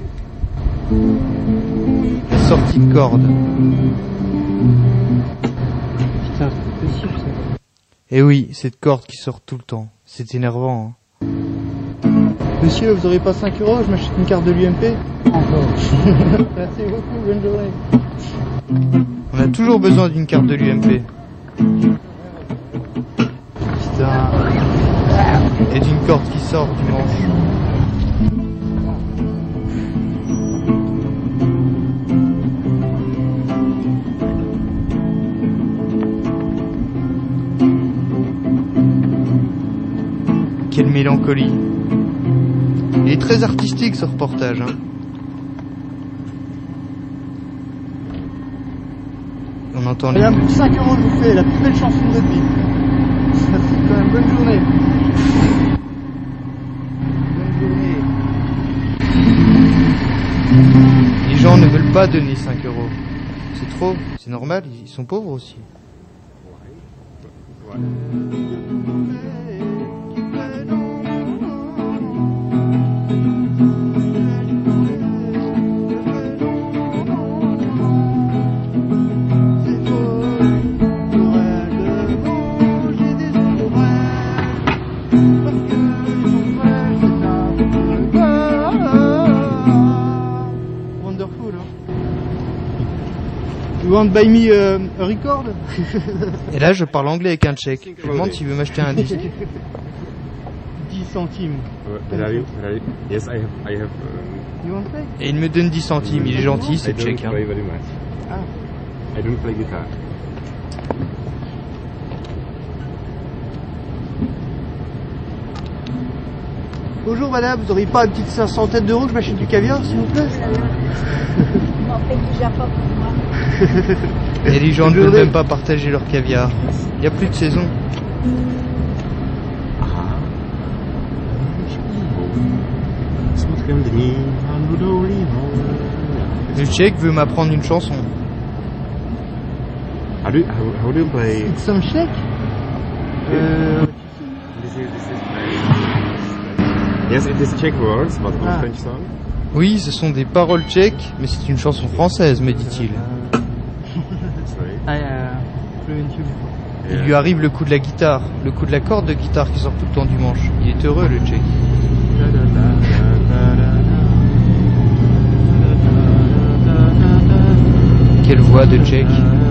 La sortie de corde. Putain, c'est possible ça. Et oui, cette corde qui sort tout le temps. C'est énervant, hein. Monsieur, vous aurez pas cinq euros, je m'achète une carte de l'U M P. Encore. Merci beaucoup, bonne journée. On a toujours besoin d'une carte de l'U M P. Putain. Et d'une corde qui sort du manche. Quelle mélancolie. Il est très artistique ce reportage, hein. On entend les... Madame, cinq euros je vous fais, la plus belle chanson de votre vie. Ça fait quand même bonne journée. Les gens ne veulent pas donner cinq euros. C'est trop, c'est normal, ils sont pauvres aussi. You want buy me uh, a record? Et là, je parle anglais avec un tchèque. Je lui demande s'il veut m'acheter un disque. dix centimes. Yes, I have. I have um, You want play? Et il me donne dix centimes. Il est gentil, c'est tchèque. Hein. very much. Ah. I don't play guitar. Bonjour madame, vous auriez pas une petite cinquantaine d'euros que je m'achète du caviar, s'il vous plaît? Et les gens ne veulent même pas partager leur caviar. Il n'y a plus de saison. Le tchèque veut m'apprendre une chanson. How do you, how, how do you play? It's some shake? Uh, This is, this is yes, it is Czech words, but Ah. French song. Oui, ce sont des paroles tchèques, mais c'est une chanson française, me dit-il. I, uh, fluent you. Il lui arrive le coup de la guitare, le coup de la corde de guitare qui sort tout le temps du manche. Il est heureux, le tchèque. Quelle voix de tchèque.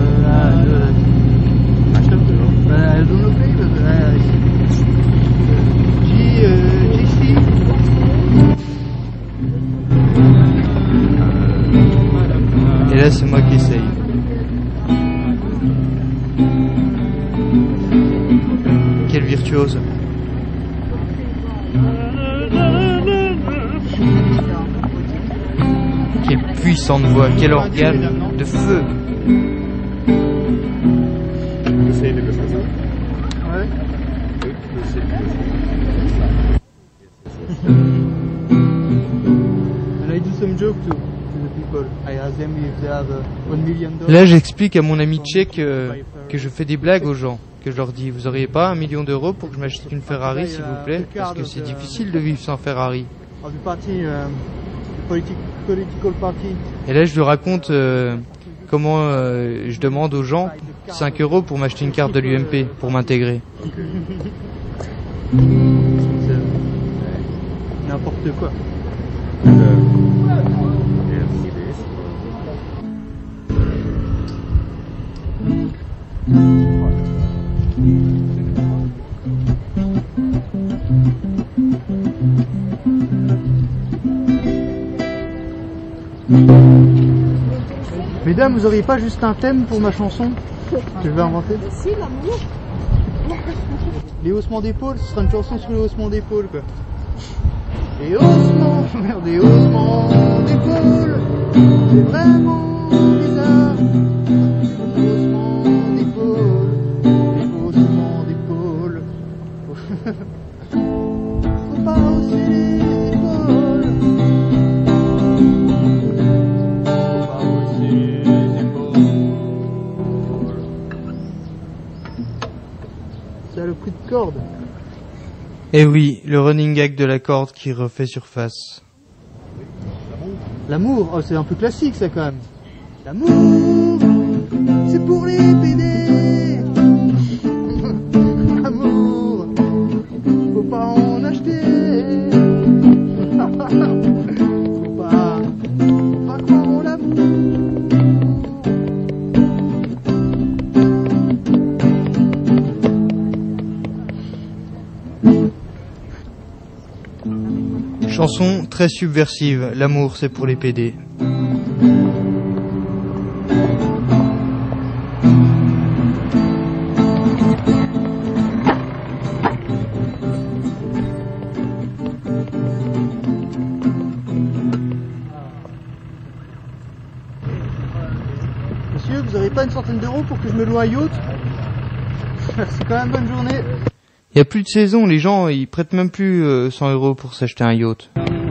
I don't know play, but uh, G, uh, G C. Et là, c'est moi qui essaye. Quelle virtuose. Quelle puissante voix, quel organe de feu. You say the Christmas song? Ouais. You say And I do some joke too to the people. I ask them if they have uh, one million dollars. Là, j'explique à mon ami tchèque euh, que je fais des blagues aux gens. Que je leur dis, vous auriez pas un million d'euros pour que je m'achète une Ferrari, s'il vous plaît? Parce que c'est difficile de vivre sans Ferrari. Of the party, um, the politi- political party. Et là, je lui raconte euh, comment euh, je demande aux gens cinq euros pour m'acheter une carte de l'U M P, pour m'intégrer. N'importe quoi. Mesdames, vous auriez pas juste un thème pour ma chanson que je vais inventer? Si, l'amour. Les haussements d'épaule, ce sera une chanson sur les haussements d'épaule quoi. Les haussements, merde, les haussements d'épaule, c'est vraiment bizarre. Les haussements d'épaule, les haussements d'épaule. Faut pas hausser les épaules. Faut pas hausser les épaules. C'est le prix de corde. Eh oui, le running gag de la corde qui refait surface. L'amour, oh, c'est un peu classique ça quand même. L'amour, c'est pour les P D. L'amour, faut pas en acheter. Faut pas, faut pas croire en l'amour. Chanson très subversive, l'amour c'est pour les P D. Monsieur, vous avez pas une centaine d'euros pour que je me loue un yacht? Merci quand même, bonne journée. Il n'y a plus de saison, les gens ils prêtent même plus euh, cent euros pour s'acheter un yacht.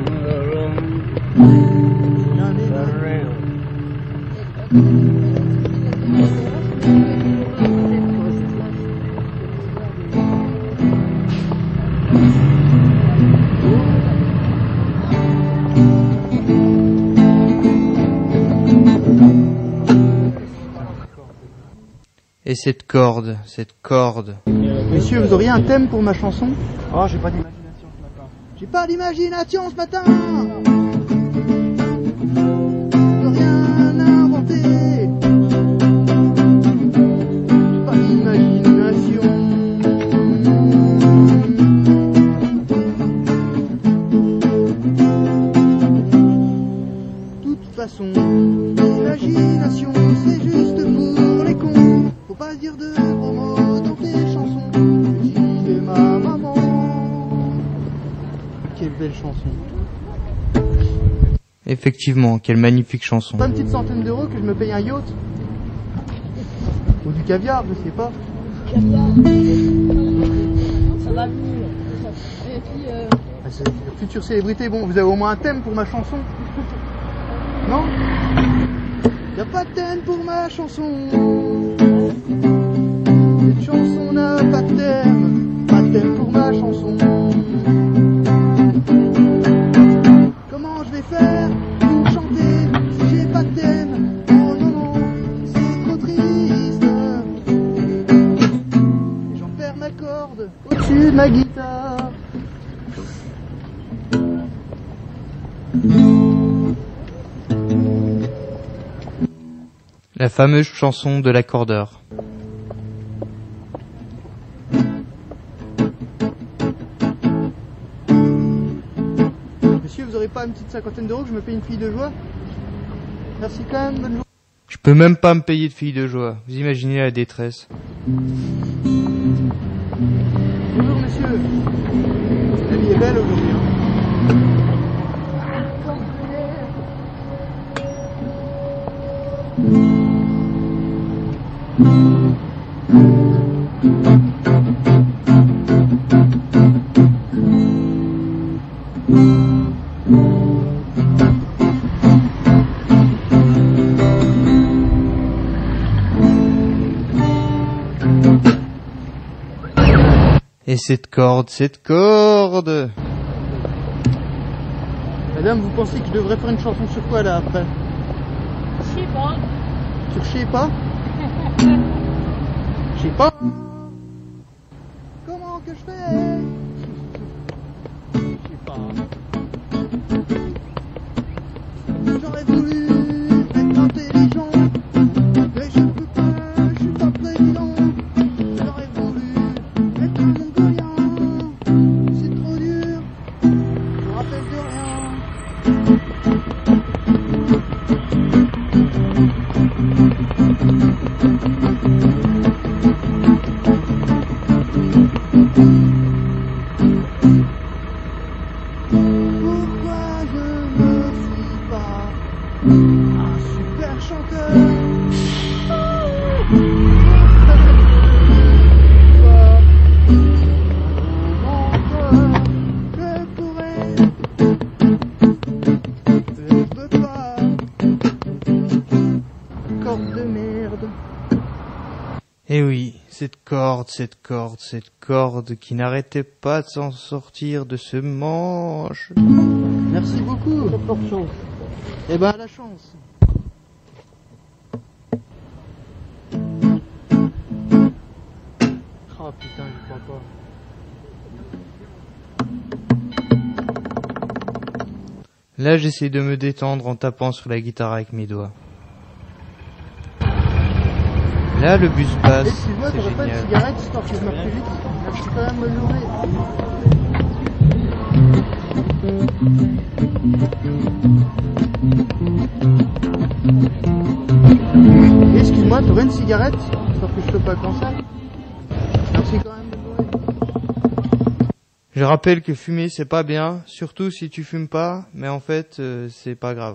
Et cette corde, cette corde. Messieurs, vous auriez un thème pour ma chanson? Oh, j'ai pas d'imagination ce matin. J'ai pas d'imagination ce matin. Je peux rien inventer. J'ai pas d'imagination. De toute façon, l'imagination c'est juste pour les cons. Faut pas dire de gros mots dans tes chansons. Je disais ma maman. Quelle belle chanson. Effectivement, quelle magnifique chanson. Pas une petite centaine d'euros que je me paye un yacht? Ou du caviar, je sais pas. Caviar. Ça va venir. Et puis euh... ah, c'est la future célébrité. Bon, vous avez au moins un thème pour ma chanson? Non? Y'a pas de thème pour ma chanson. Cette chanson n'a pas de thème. Pas de thème pour ma chanson. Comment je vais faire pour chanter si j'ai pas de thème? Oh non non, c'est trop triste. Et j'en perds ma corde au-dessus de ma guitare. La fameuse chanson de l'accordeur. Monsieur, vous aurez pas une petite cinquantaine d'euros que je me paye une fille de joie? Merci quand même, bonne journée. Je peux même pas me payer de fille de joie. Vous imaginez la détresse. Bonjour monsieur. La vie est belle aujourd'hui. Hein. Et cette corde, cette corde. Madame, vous pensez que je devrais faire une chanson sur quoi là après? Je sais pas. Sur je sais pas? Je sais pas. Comment que je fais J'aurais voulu être intelligent, mais je peux pas, je suis pas président. J'aurais voulu être un mongolien, c'est trop dur, je me rappelle de rien. Pourquoi je ne suis pas un super chanteur? Je pourrais, je veux pas. Corde de merde. Eh oui, cette corde, cette corde, cette corde qui n'arrêtait pas de s'en sortir de ce manche. Merci beaucoup. Porte chance. Eh ben, la chance. Oh putain, je crois pas. Là, j'essaie de me détendre en tapant sur la guitare avec mes doigts. Là, le bus passe, Excuse-moi, c'est t'aurais pas de génial. cigarette histoire que je me plus vite? Merci quand même, bonne journée. Excuse-moi, t'aurais une cigarette histoire que je chope pas le cancer? Merci quand même, bonne journée. Je rappelle que fumer, c'est pas bien, surtout si tu fumes pas, mais en fait, euh, c'est pas grave.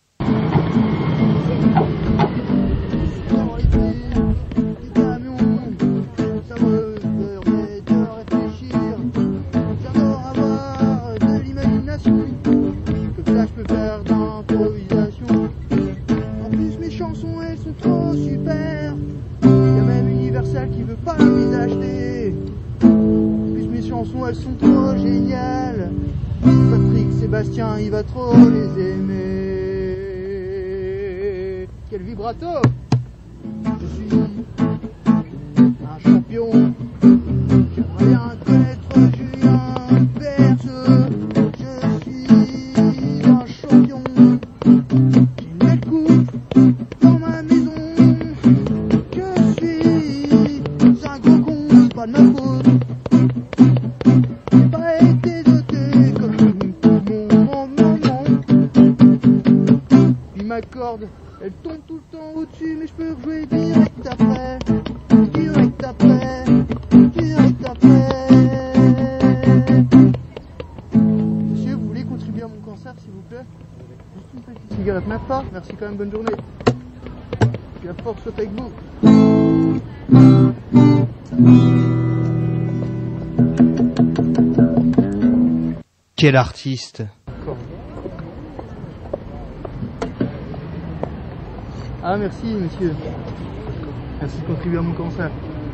Qui veut pas les acheter. En plus mes chansons elles sont trop géniales. Patrick Sébastien il va trop les aimer. Quel vibrato. Je suis un champion. J'aimerais bien connaître Julien Berce. Je suis un champion. J'ai une belle coupe dans ma maison. Pas de ma faute. J'ai pas été doté comme tout mon maman. Puis ma corde, elle tombe tout le temps au-dessus, mais je peux rejouer direct après. Direct après. Direct après. Monsieur, vous voulez contribuer à mon cancer, s'il vous plaît? Juste une petite cigarette, même pas. Merci quand même, bonne journée. Que la force soit avec vous. Quel artiste! Ah merci monsieur. Merci de contribuer à mon cancer.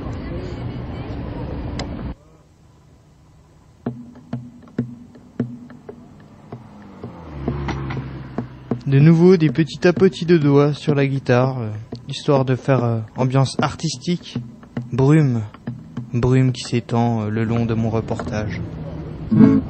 De nouveau des petits tapotis de doigts sur la guitare, euh, histoire de faire euh, ambiance artistique. Brume, brume qui s'étend euh, le long de mon reportage. Merci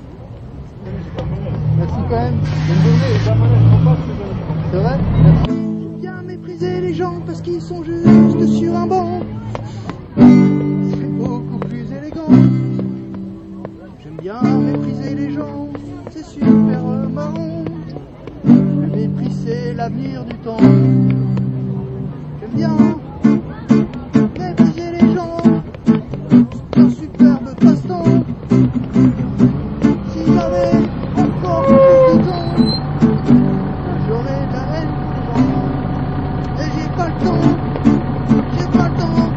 quand même. Bonne journée. C'est vrai? Merci. J'aime bien mépriser les gens parce qu'ils sont juste sur un banc. C'est beaucoup plus élégant. J'aime bien mépriser les gens, c'est super marrant. Le mépris c'est l'avenir du temps. J'aime bien mépriser les gens, c'est un superbe passe-temps. Si j'avais encore plus de temps, j'aurais de la haine pour les gens. Et j'ai pas le temps, j'ai pas le temps.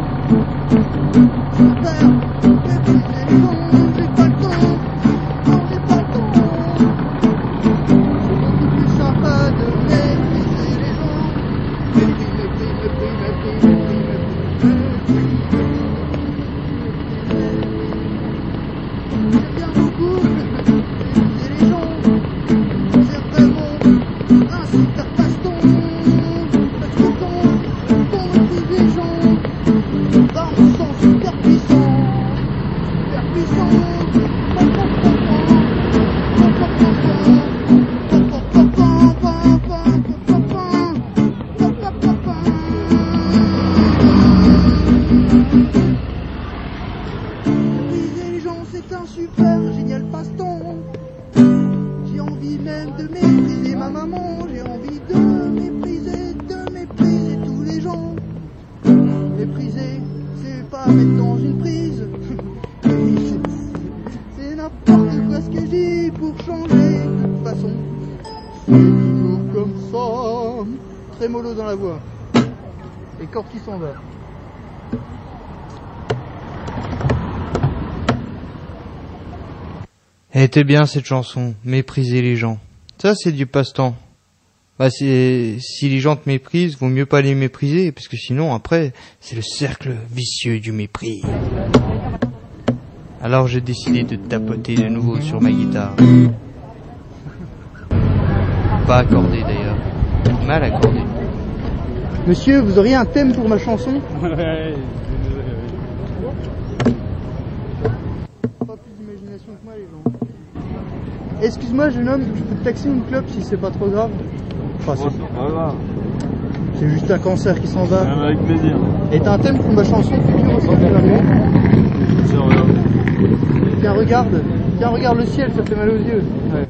Je préfère mépriser les gens, j'ai pas le temps. Non, j'ai pas le temps. C'est beaucoup plus sympa de mépriser les gens. Mépris, mépris, mépris, mépris, mépris, mépris, mépris. J'aime bien beaucoup mépriser les gens. C'est vraiment un super passe-temps. Parce que quand on méprise les gens, bah on se sent super puissant. Super puissant. un super génial passe-temps. J'ai envie même de mépriser ma maman. J'ai envie de mépriser, de mépriser tous les gens. Mépriser, c'est pas mettre dans une prise. C'est n'importe quoi ce que je dis pour changer. De toute façon, c'est toujours comme ça. Très mollo dans la voix. Et cordes qui s'en va. Elle était bien cette chanson, mépriser les gens. Ça c'est du passe-temps. Bah, c'est, si les gens te méprisent, vaut mieux pas les mépriser, parce que sinon après, c'est le cercle vicieux du mépris. Alors j'ai décidé de tapoter de nouveau sur ma guitare. Pas accordé d'ailleurs, mal accordé. Monsieur, vous auriez un thème pour ma chanson? Ouais. Pas plus d'imagination que moi les gens. Excuse-moi jeune homme, je peux te taxer une clope si c'est pas trop grave? Enfin, c'est... Voilà. C'est juste un cancer qui s'en va. Avec plaisir. Et t'as un thème pour ma chanson future aussi? Tiens, regarde. Tiens, regarde le ciel, ça fait mal aux yeux. Ouais.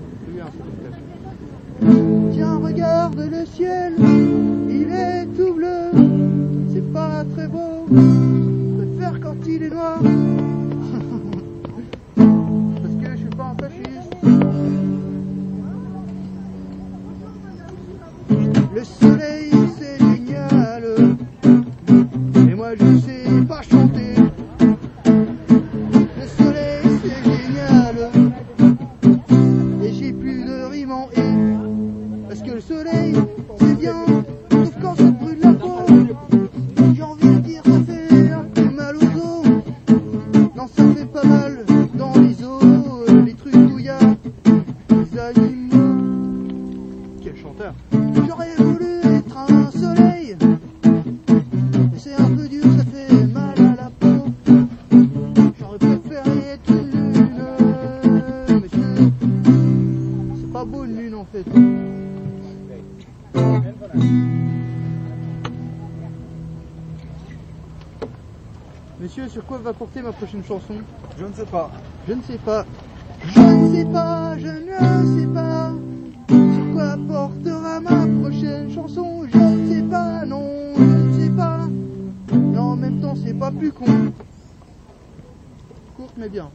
Tiens, regarde le ciel, il est tout bleu. C'est pas très beau, je préfère quand il est noir. Parce que je suis pas un fasciste. Le soleil c'est génial, et moi je sais pas chanter. Le soleil c'est génial, et j'ai plus de rime en et. Parce que le soleil c'est bien, sauf quand ça brûle la peau. J'ai envie de dire ça fait un peu mal aux os. Non, ça fait pas mal dans les os, les trucs où il y a des animaux. Quel chanteur! J'aurais voulu être un soleil, mais c'est un peu dur, ça fait mal à la peau. J'aurais préféré être une lune, monsieur. C'est pas beau une lune en fait. Monsieur, sur quoi va porter ma prochaine chanson? Je ne sais pas. Je ne sais pas. Je ne sais pas, je ne sais pas. Sur quoi portera ma prochaine chanson? Je ne sais pas, non, je ne sais pas. Mais en même temps, c'est pas plus con. Courte mais bien.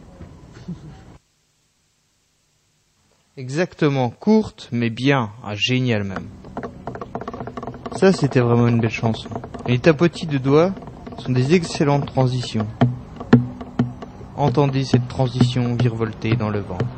Exactement, courte mais bien, ah, génial même. Ça c'était vraiment une belle chanson. Et les tapotis de doigts sont des excellentes transitions. Entendez cette transition virevolter dans le vent.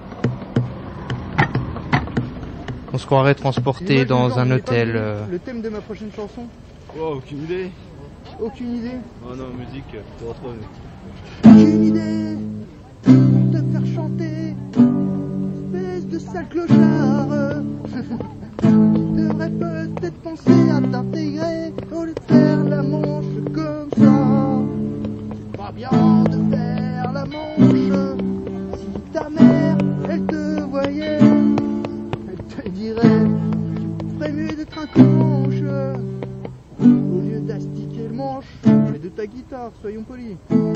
On se croirait transporté Moi, dans genre, un j'ai hôtel. pas vu euh, Le thème de ma prochaine chanson? Oh, aucune idée. Aucune idée. Oh non, musique, tu retrouves. Aucune idée pour te faire chanter, espèce de sale clochard. Tu devrais peut-être penser à t'intégrer au lieu de faire la manche comme ça. C'est pas bien de faire la manche. Si ta mère, elle te voyait, elle te dirait, tu ferais mieux d'être un canche au lieu d'astiquer le manche. Mais de ta guitare, soyons polis.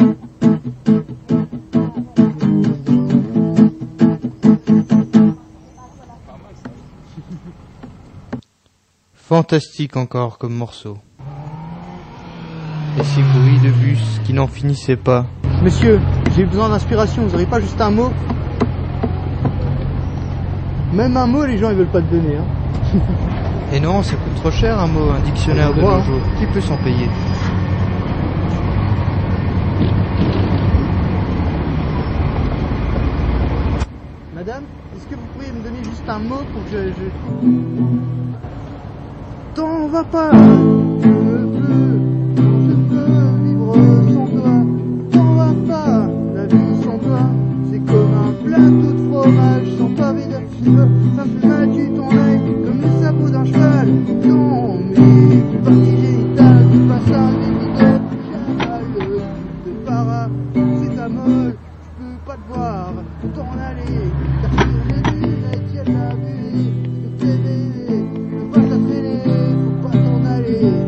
Fantastique encore comme morceau. Et ces bruits de bus qui n'en finissaient pas. Monsieur, j'ai besoin d'inspiration, vous aurez pas juste un mot? Même un mot, les gens ils veulent pas te donner. Hein. Et non, ça coûte trop cher un mot, un dictionnaire de Moi, nos jours. Qui peut s'en payer? Madame, est-ce que vous pourriez me donner juste un mot pour que je... je... T'en vas pas, je peux, je peux vivre sans toi. T'en vas pas, la vie sans toi, c'est comme un plateau de fromage sans pavé d'archives. Ça me fait mal, tu t'en es comme le sabot d'un cheval. Dans mes parties génitales, tu passes un épisode. Chaval de paracétamol, je peux pas te voir t'en aller. Car sur les lunettes, y'a de la buée. Je te fais bébé, je peux pas t'attraîner, faut pas t'en aller.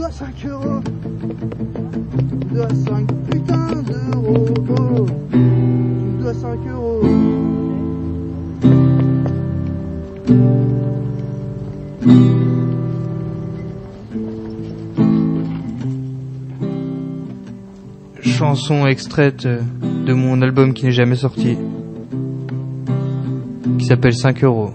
dois cinq euros. Tu me dois cinq putains d'euros. Oh. Tu me dois cinq euros. Chanson extraite de mon album qui n'est jamais sorti, qui s'appelle cinq euros.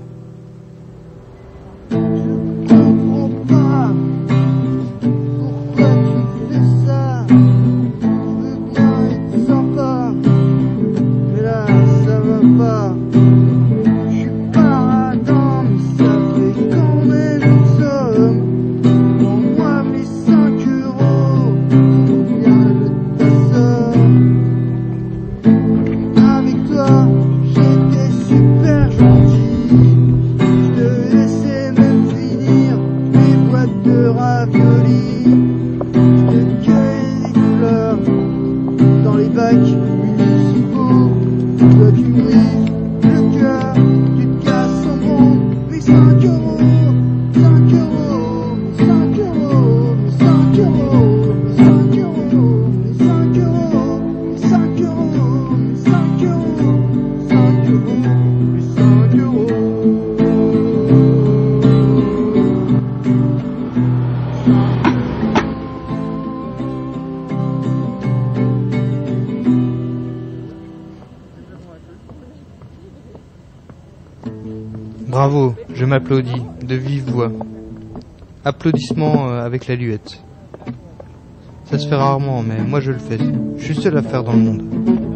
Bravo, je m'applaudis, de vive voix. Applaudissements avec la luette. Ça se fait rarement, mais moi je le fais. Je suis seul à faire dans le monde.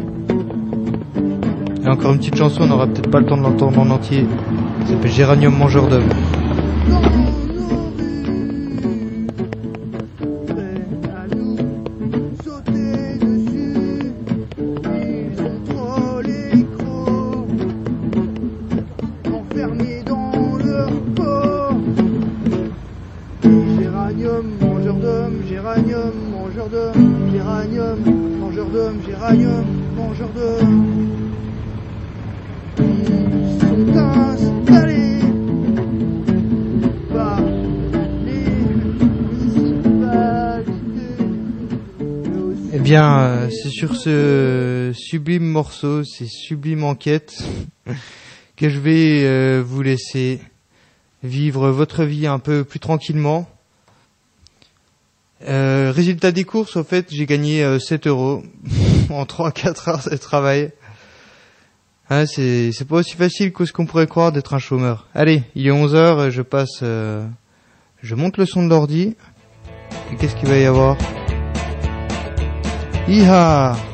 Et encore une petite chanson, on n'aura peut-être pas le temps de l'entendre en entier. Ça s'appelle Géranium mangeur d'hommes. Géranium, mangeur d'hommes, géranium, mangeur d'hommes, géranium, mangeur d'hommes. Ils sont installés par les municipalités. Eh bien, euh, c'est sur ce sublime morceau, ces sublimes enquêtes, que je vais euh, vous laisser vivre votre vie un peu plus tranquillement. Euh, résultat des courses, au fait, j'ai gagné euh, sept euros en trois à quatre heures de travail. Hein, c'est, c'est pas aussi facile que ce qu'on pourrait croire d'être un chômeur. Allez, il est onze heures, je passe, euh, je monte le son de l'ordi. Et qu'est-ce qu'il va y avoir? Iha!